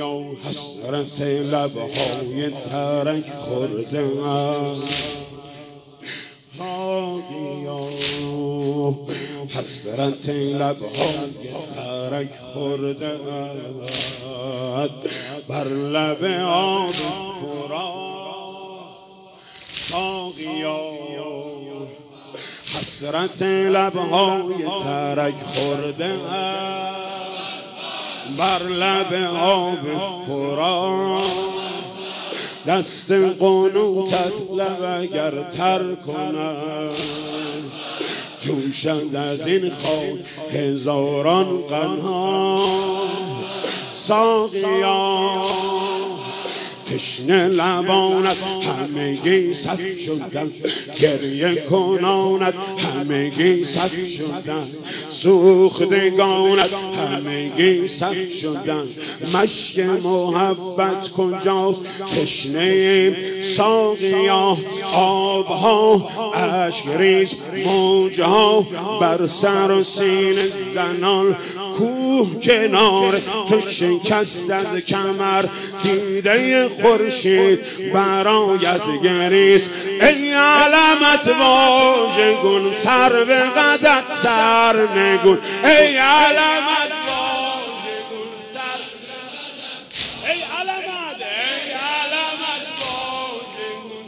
یا حسرت لبهای ترک خورده یا حسرت لبهای ترک خورده بر لب آب فرات ساقیا حسرت لبهای ترک خورده بر لب آب فرات دست قنوتت لب اگر تر کند جوشند از این خاک هزاران قنات ساقیا تشنه لبانت همگی صف شدن گریه کنانت همگی صف شدن سوختگانت همگی صف شدن مشک محبت کجاست تشنه ایم ساقیا آبها اشک ریز موجها بر سر و سینه زنان کوه کنار تو شکست از کمر دیده خورشید برایت گریست ای علمت واژه گون سر به قدت سر نگون ای علمت واژه گون سر ای علمت واژه گون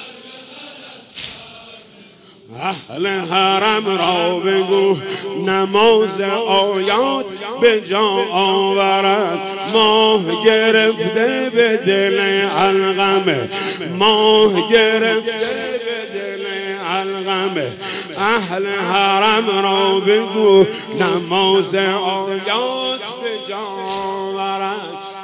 اهل حرم را بگو نماز آیات به جا آورد ماه گرفته به دل علقمه ماه گرفته به دل علقمه اهل حرم را بگو نماز آیات به جا آورد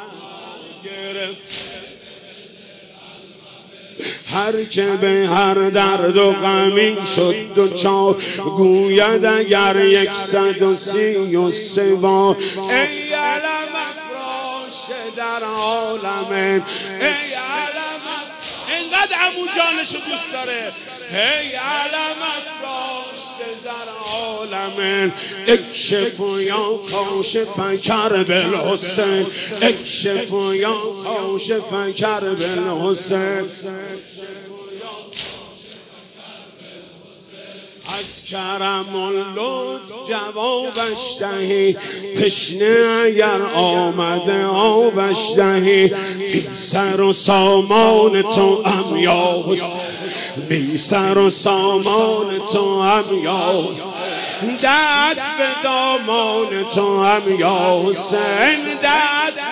هر که به هر درد و غمی شد دوچار گوید اگر 133 بار ای علم افراش در عالمه ای علم اینقدر عمو جانشو دوست داره ای علم افراش در عالمه اکشف یا کاشف کربل حسین اکشف یا کاشف کربل حسین از کرم و لطف جوابش دهی تشنه اگر آمده آبش دهی بی سر و سامان تو هم یا حسین بی سر و سامان تو هم یا دست به دامان تو هم یا حسین دست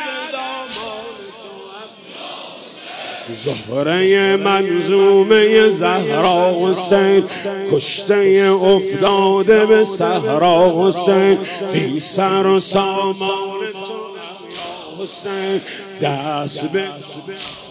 زهره منظومه زهرا حسین کشته افتاده به صحرا حسین بی سر و سامان تو یا حسین دست به